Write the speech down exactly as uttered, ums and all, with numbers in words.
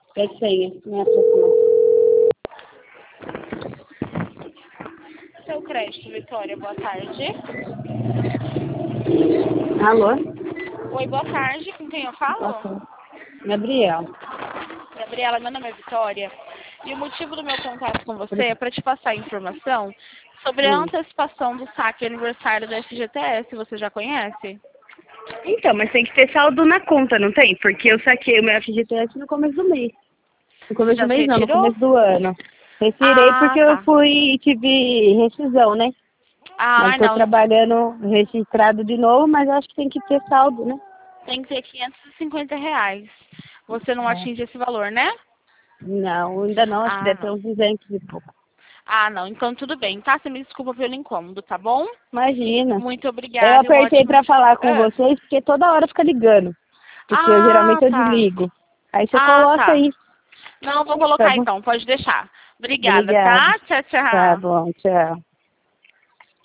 Pede senha, minha pessoa. Seu crédito, Vitória, boa tarde. Alô? Oi, boa tarde, com quem eu falo? Ok. Gabriel. Gabriela, meu nome é Vitória. E o motivo do meu contato com você é para te passar informação sobre a Hum. antecipação do saque aniversário da F G T S. Você já conhece? Então, mas tem que ter saldo na conta, não tem? Porque eu saquei o meu F G T S no começo do mês. No Você começo já do se mês não, no retirou? começo do ano. Retirei Ah, porque eu tá. fui, tive rescisão, né? Mas Ah, estou não. trabalhando registrado de novo, mas acho que tem que ter saldo, né? Tem que ter quinhentos e cinquenta reais. Você não É. atinge esse valor, né? Não, ainda não, acho que Ah, deve ter não. uns duzentos e pouco. Ah, não. Então tudo bem, tá? Você me desculpa pelo incômodo, tá bom? Imagina. Muito Eu obrigada e um apertei ótimo pra dia. falar com Ah, vocês, porque toda hora fica ligando. Porque eu ah, geralmente eu tá. desligo. Aí você Ah, coloca tá. aí, Não, vou tá colocar bom? então, pode deixar. Obrigada, Obrigada. tá? Tchau, Tá tchau. bom, tchau.